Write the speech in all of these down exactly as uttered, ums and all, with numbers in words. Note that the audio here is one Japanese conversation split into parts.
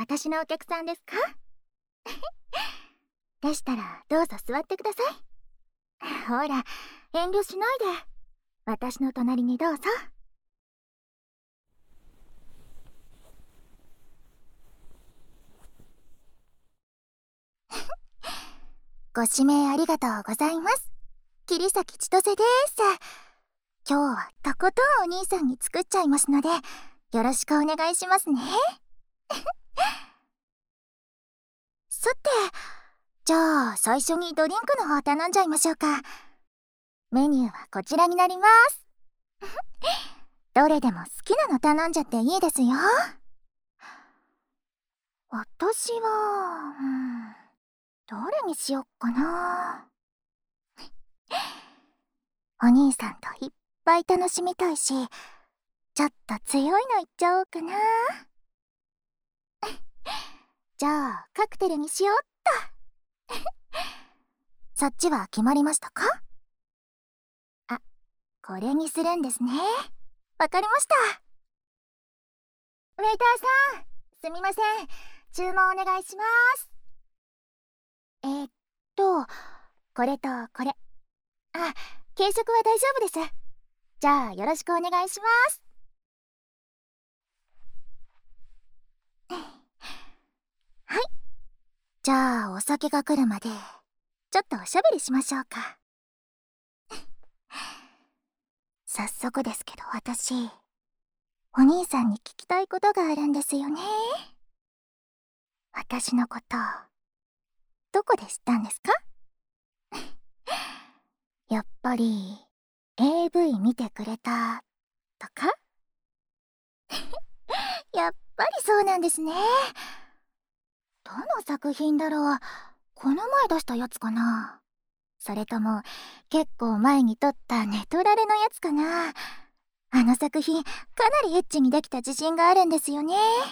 私のお客さんですか？でしたらどうぞ座ってください。ほら、遠慮しないで。私の隣にどうぞ。ご指名ありがとうございます。桐崎千歳です。今日はとことんお兄さんに作っちゃいますので、よろしくお願いしますね。さて、じゃあ最初にドリンクの方頼んじゃいましょうか。メニューはこちらになります。どれでも好きなの頼んじゃっていいですよ。私は、うん、どれにしよっかな。お兄さんといっぱい楽しみたいし、ちょっと強いのいっちゃおうかな。じゃあカクテルにしよっと。そっちは決まりましたか？あ、これにするんですね。わかりました。ウェイターさん、すみません。注文お願いします。えー、っと、これとこれ。あ、軽食は大丈夫です。じゃあよろしくお願いします。はい。じゃあお酒が来るまでちょっとおしゃべりしましょうか。早速ですけど、私お兄さんに聞きたいことがあるんですよね。私のことどこで知ったんですか？やっぱり エーブイ 見てくれたとか？やっぱりそうなんですね。どの作品だろう。この前出したやつかな、それとも結構前に撮ったネトラレのやつかな。あの作品かなりエッチにできた自信があるんですよね。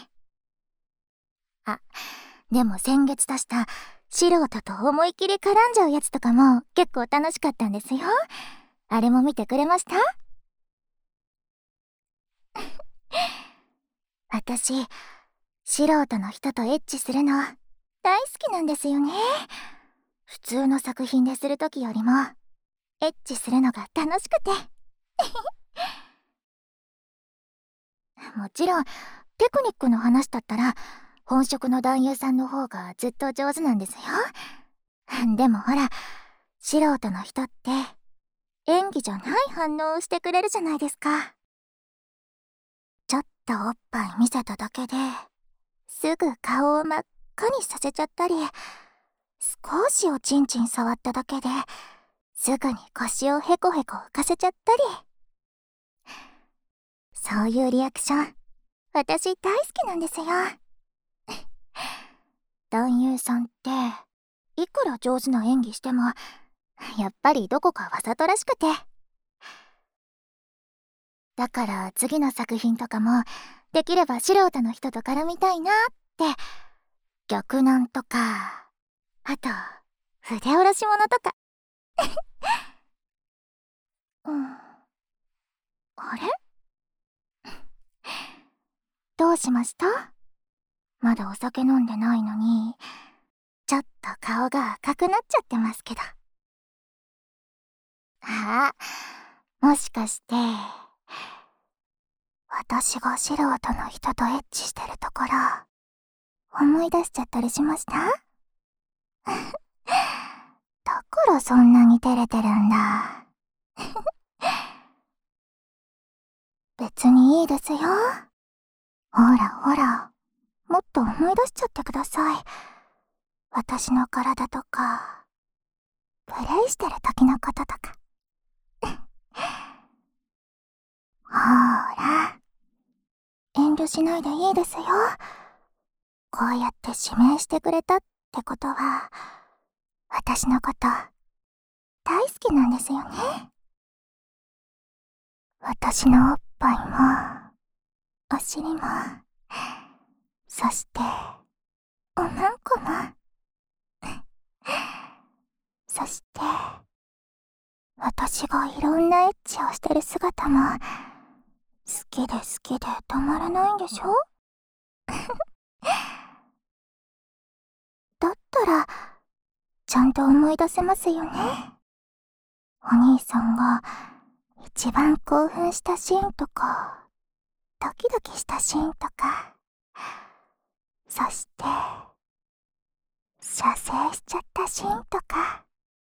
あ、でも先月出した素人と思い切り絡んじゃうやつとかも結構楽しかったんですよ。あれも見てくれました？私、素人の人とエッチするの大好きなんですよね。普通の作品でする時よりもエッチするのが楽しくて。もちろんテクニックの話だったら本職の男優さんの方がずっと上手なんですよ。でもほら、素人の人って演技じゃない反応をしてくれるじゃないですか。ちょっとおっぱい見せただけですぐ顔を真っ赤にさせちゃったり、少しおちんちん触っただけですぐに腰をヘコヘコ浮かせちゃったり、そういうリアクション私大好きなんですよ。男優さんっていくら上手な演技してもやっぱりどこかわざとらしくて、だから次の作品とかもできれば素人の人と絡みたいなって。逆なんとか、あと筆下ろし物とか。うん、あれ？どうしました？まだお酒飲んでないのにちょっと顔が赤くなっちゃってますけど。あ、もしかして私が素人の人とエッチしてるところ思い出しちゃったりしました？だからそんなに照れてるんだ。別にいいですよ。ほらほら、もっと思い出しちゃってください。私の体とかプレイしてる時のこととか。ほら、遠慮しないでいいですよ。こうやって指名してくれたってことは私のこと大好きなんですよね。私のおっぱいもお尻も、そしておまんこも、そして私がいろんなエッチをしてる姿も好きで好きでたまらないんでしょ？ ったらちゃんと思い出せますよね。お兄さんが一番興奮したシーンとか、ドキドキしたシーンとか、そして射精しちゃったシーンとか。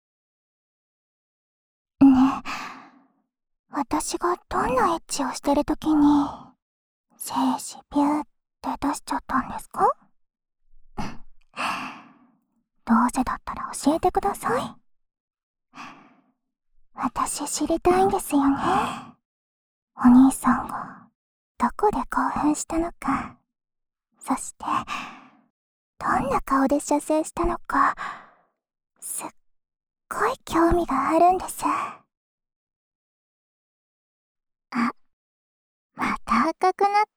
ねえ、私がどんなエッチをしてるときに精子ビューって出しちゃったんですか？どうせだったら教えてください。私知りたいんですよね。お兄さんがどこで興奮したのか、そしてどんな顔で射精したのか、すっごい興味があるんです。あ、また赤くなった。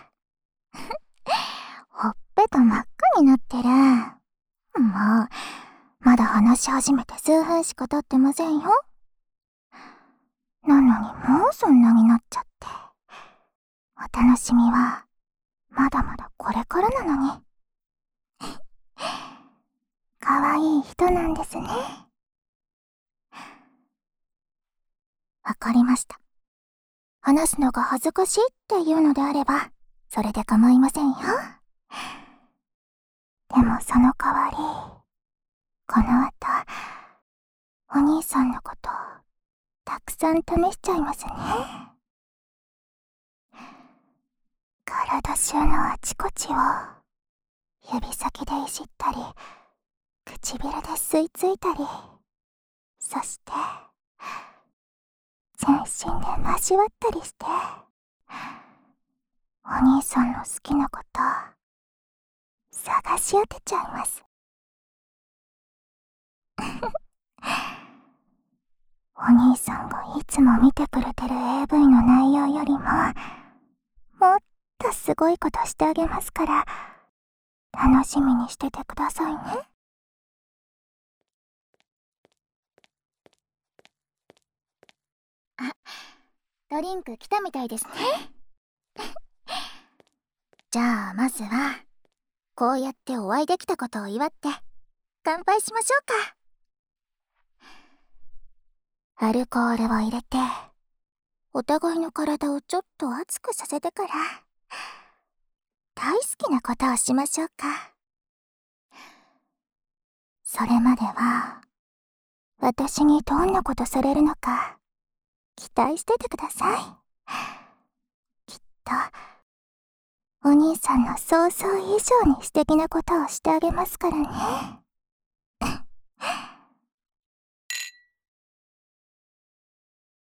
ほっぺた真っ赤になってる。もう、まだ話し始めて数分しか経ってませんよ。なのにもうそんなになっちゃって。お楽しみはまだまだこれからなのに。かわいい人なんですね。わかりました。話すのが恥ずかしいっていうのであれば、それで構いませんよ。でもその代わり、この後、お兄さんのことたくさん試しちゃいますね。体中のあちこちを指先でいじったり、唇で吸い付いたり、そして全身で交わったりして、お兄さんの好きなこと探し当てちゃいます。お兄さんがいつも見てくれてる エーブイ の内容よりももっとすごいことしてあげますから、楽しみにしててくださいね。あ、ドリンク来たみたいですね。じゃあまずはこうやってお会いできたことを祝って乾杯しましょうか。アルコールを入れてお互いの体をちょっと熱くさせてから大好きなことをしましょうか。それまでは私にどんなことされるのか期待しててください。きっとお兄さんの想像以上に素敵なことをしてあげますからね。